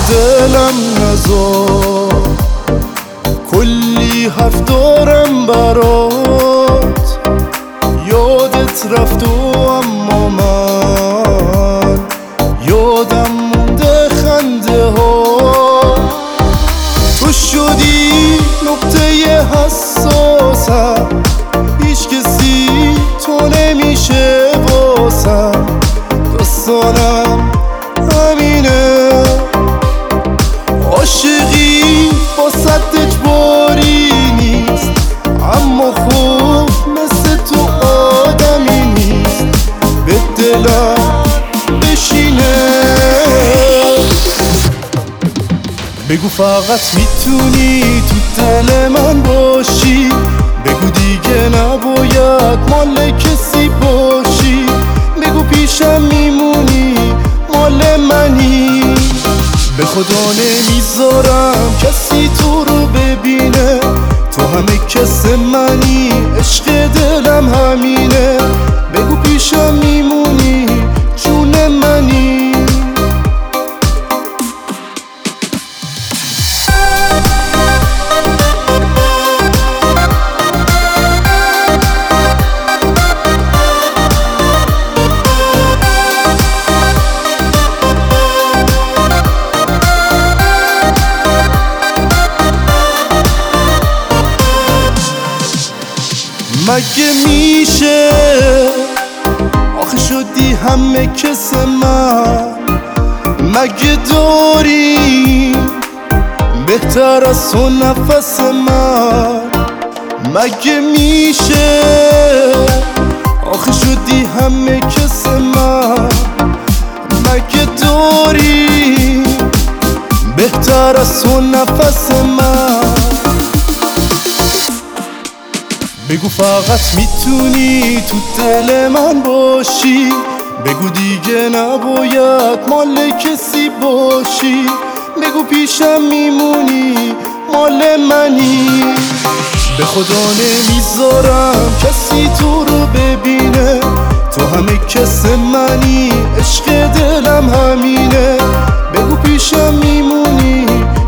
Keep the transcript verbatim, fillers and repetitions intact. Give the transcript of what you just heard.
دلم نذار، کلی حرف دارم برات، یادت رفت و اما من یادم مونده خنده ها. تو شدی نقطه حساسم، هیچ کسی تو نمیشه واسم، داستانم همینه. عاشقی با صد اجباری نیست، اما خوب مثل تو آدمی نیست، به دلم بشینه. بگو فقط میتونی تو دل من باشی، بگو دیگه نباید مال کسی باشی، بگو پیشم میمونی مال منی. به خدا نمیذارم کسی تو رو ببینه، تو همه کس منی، عشق دلم همینه. بگو پیشم میمونی جون منی. مگه میشه آخه شدی همه کس من؟ مگه داری بهتر از تو نفس من؟ مگه میشه آخه شدی همه کس من؟ مگه داری بهتر از تو نفس من؟ بگو فقط میتونی تو دل من باشی، بگو دیگه نباید مال کسی باشی، بگو پیشم میمونی مال منی. به خدا نمیذارم کسی تو رو ببینه، تو همه کس منی، عشق دلم همینه. بگو پیشم میمونی